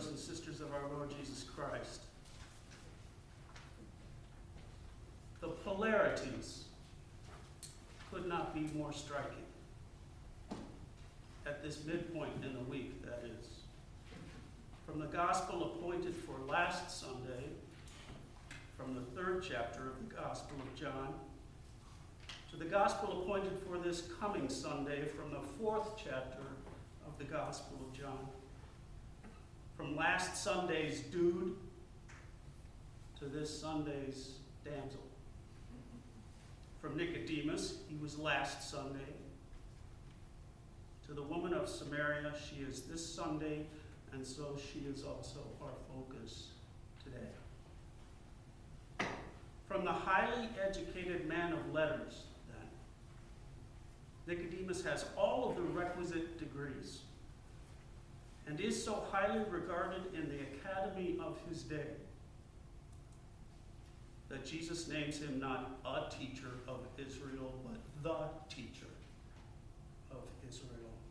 brothers and sisters of our Lord Jesus Christ. The polarities could not be more striking. At this midpoint in the week, that is. From the gospel appointed for last Sunday, from the 3rd chapter of the Gospel of John, to the gospel appointed for this coming Sunday, from the 4th chapter of the Gospel of John. From last Sunday's dude to this Sunday's damsel. From Nicodemus, he was last Sunday, to the woman of Samaria, she is this Sunday, and so she is also our focus today. From the highly educated man of letters, then, Nicodemus has all of the requisite degrees and is so highly regarded in the academy of his day that Jesus names him not a teacher of Israel, but the teacher of Israel.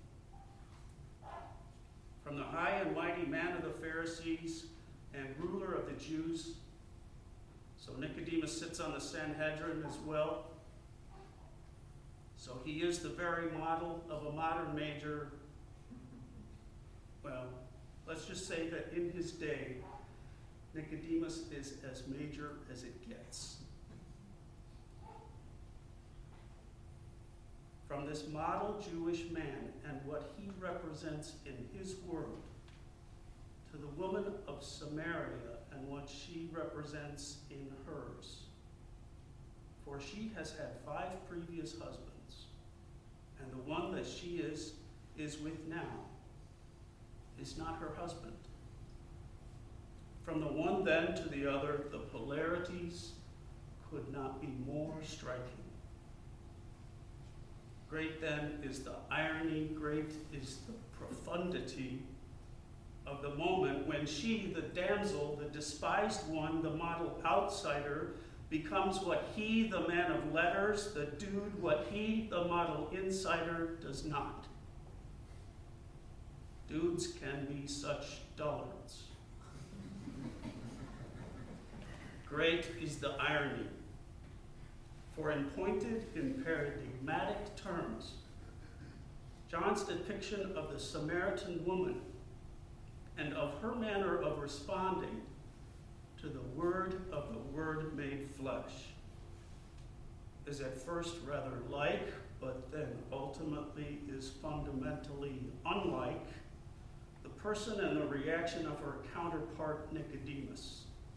From the high and mighty man of the Pharisees and ruler of the Jews, so Nicodemus sits on the Sanhedrin as well. So he is the very model of a modern major. Well, let's just say that in his day, Nicodemus is as major as it gets. From this model Jewish man and what he represents in his world, to the woman of Samaria and what she represents in hers. For she has had 5 previous husbands, and the one that she is with now is not her husband. From the one then to the other, the polarities could not be more striking. Great then is the irony, great is the profundity of the moment when she, the damsel, the despised one, the model outsider, becomes what he, the man of letters, the dude, what he, the model insider, does not. Dudes can be such dullards. Great is the irony. For in pointed, in paradigmatic terms, John's depiction of the Samaritan woman and of her manner of responding to the word of the Word made flesh is at first rather like, but then ultimately is fundamentally unlike the person and the reaction of her counterpart Nicodemus.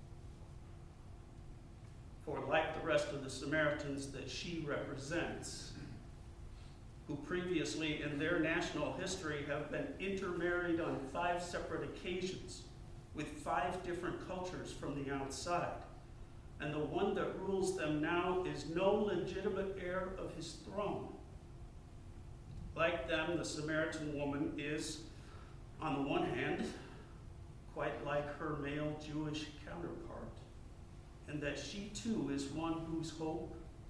For like the rest of the Samaritans that she represents, who previously in their national history have been intermarried on 5 separate occasions with 5 different cultures from the outside, and the one that rules them now is no legitimate heir of his throne. Like them, the Samaritan woman is, on the one hand, quite like her male Jewish counterpart, and that she too is one whose hope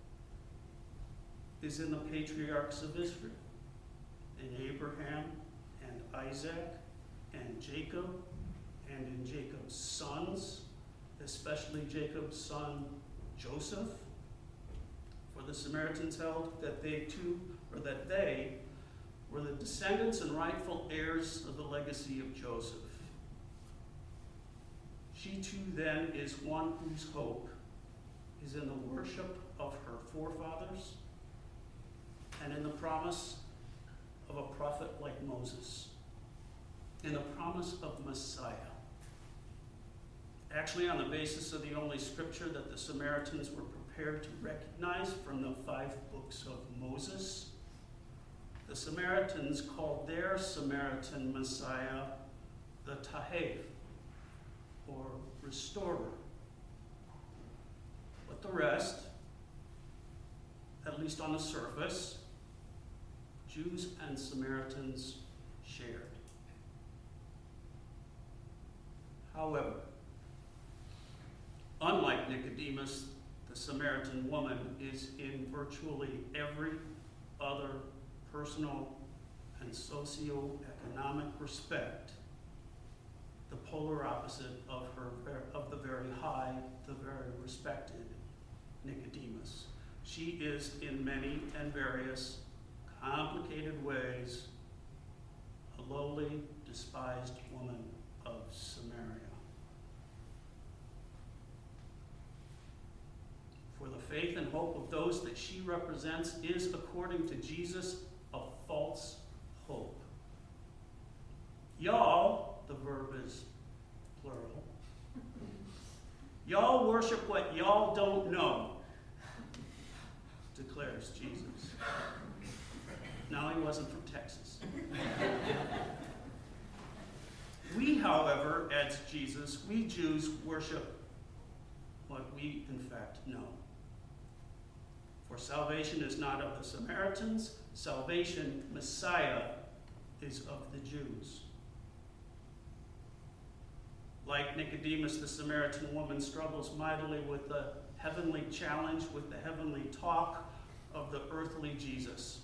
is in the patriarchs of Israel, in Abraham and Isaac and Jacob, and in Jacob's sons, especially Jacob's son Joseph. For the Samaritans held that they were the descendants and rightful heirs of the legacy of Joseph. She too then is one whose hope is in the worship of her forefathers and in the promise of a prophet like Moses, in the promise of Messiah. Actually, on the basis of the only scripture that the Samaritans were prepared to recognize from the 5 books of Moses, the Samaritans called their Samaritan Messiah the Tahev, or restorer. But the rest, at least on the surface, Jews and Samaritans shared. However, unlike Nicodemus, the Samaritan woman is in virtually every other personal and socio-economic respect the polar opposite of the very high, the very respected Nicodemus. She is in many and various complicated ways a lowly, despised woman of Samaria. For the faith and hope of those that she represents is, according to Jesus, a false hope. Y'all, the verb is plural, y'all worship what y'all don't know, declares Jesus. Now, he wasn't from Texas. We, however, adds Jesus, we Jews worship what we in fact know. For salvation is not of the Samaritans, salvation, Messiah, is of the Jews. Like Nicodemus, the Samaritan woman struggles mightily with the heavenly challenge, with the heavenly talk of the earthly Jesus.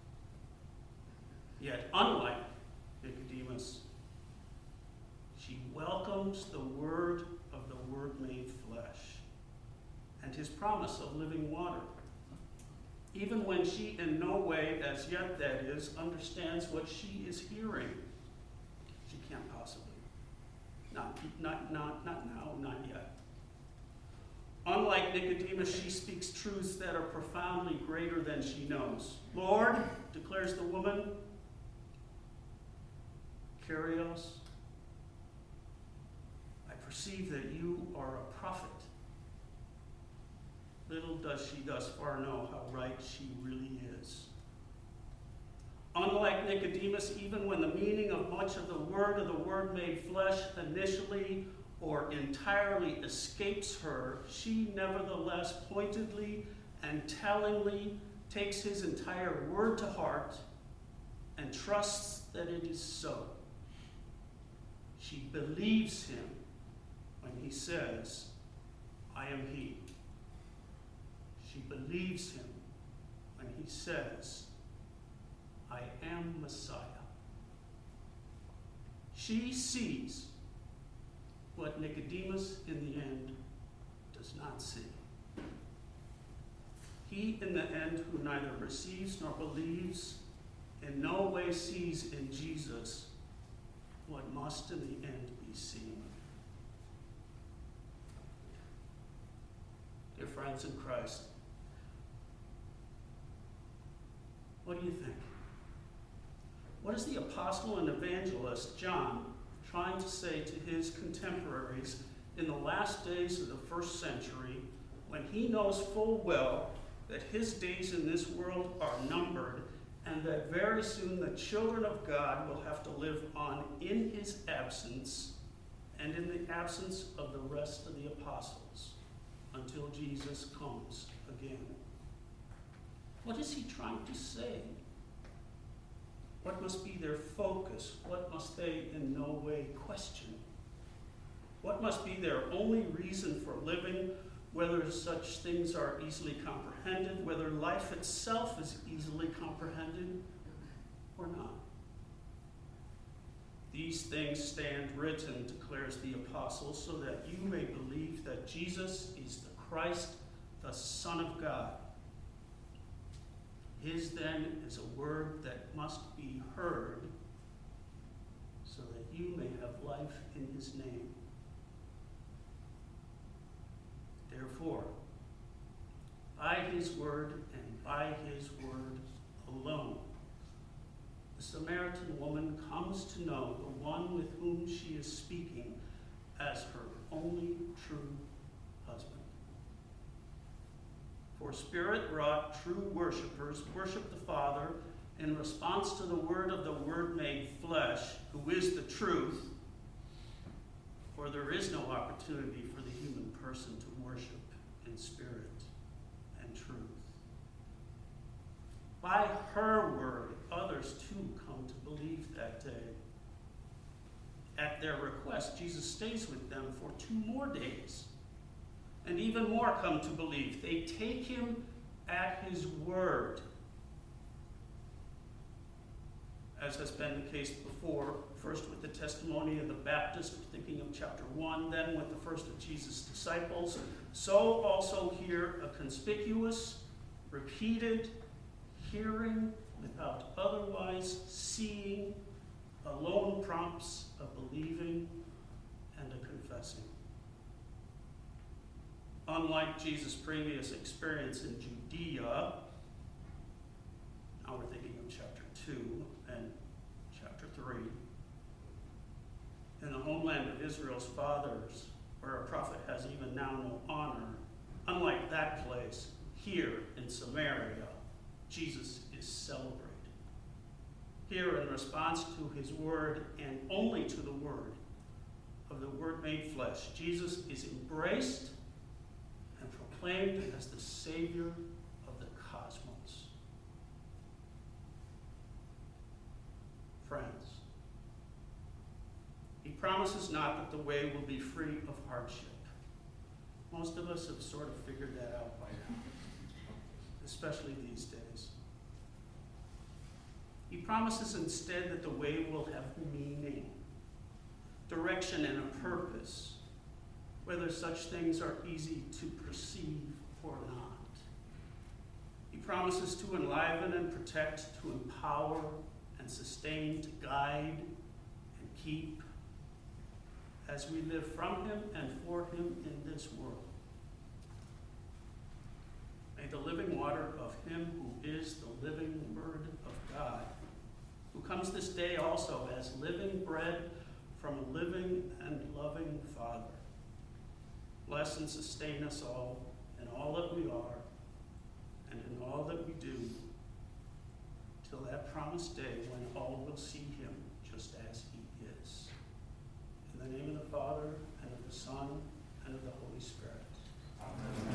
Yet, unlike Nicodemus, she welcomes the word of the Word made flesh and his promise of living water, even when she in no way, as yet that is, understands what she is hearing. She can't possibly. Not now, not yet. Unlike Nicodemus, she speaks truths that are profoundly greater than she knows. Lord, declares the woman, Kyrios, I perceive that you are a prophet. Little does she thus far know how right she really is. Unlike Nicodemus, even when the meaning of much of the Word made flesh initially or entirely escapes her, she nevertheless pointedly and tellingly takes his entire word to heart and trusts that it is so. She believes him when he says, I am he. She believes him when he says, I am Messiah. She sees what Nicodemus in the end does not see. He in the end who neither receives nor believes in no way sees in Jesus what must in the end be seen. Dear friends in Christ, what do you think? What is the apostle and evangelist John trying to say to his contemporaries in the last days of the first century when he knows full well that his days in this world are numbered and that very soon the children of God will have to live on in his absence and in the absence of the rest of the apostles until Jesus comes again? What is he trying to say? What must be their focus? What must they in no way question? What must be their only reason for living, whether such things are easily comprehended, whether life itself is easily comprehended or not? These things stand written, declares the apostle, so that you may believe that Jesus is the Christ, the Son of God. His then is a word that must be heard so that you may have life in his name. Therefore, by his word and by his word alone, the Samaritan woman comes to know the one with whom she is speaking as her only true husband. For Spirit-wrought true worshipers worship the Father in response to the word of the Word made flesh, who is the truth, for there is no opportunity for the human person to worship in spirit and truth. By her word, others too come to believe that day. At their request, Jesus stays with them for 2 more days. And even more come to believe. They take him at his word. as has been the case before, first with the testimony of the Baptist, thinking of chapter 1, then with the first of Jesus' disciples, so also here a conspicuous, repeated hearing without otherwise seeing alone prompts a believing and a confessing. Unlike Jesus' previous experience in Judea, now we're thinking of chapter 2 and chapter 3, in the homeland of Israel's fathers, where a prophet has even now no honor, unlike that place, here in Samaria, Jesus is celebrated. Here, in response to his word, and only to the word of the Word made flesh, Jesus is embraced and proclaimed as the Savior of the cosmos. Friends, he promises not that the way will be free of hardship. Most of us have sort of figured that out by now, especially these days. He promises instead that the way will have meaning, direction, and a purpose, whether such things are easy to perceive or not. He promises to enliven and protect, to empower and sustain, to guide and keep, as we live from him and for him in this world. May the living water of him who is the living Word of God, who comes this day also as living bread from a living and loving Father, bless and sustain us all in all that we are and in all that we do, till that promised day when all will see him just as he is. In the name of the Father, and of the Son, and of the Holy Spirit. Amen.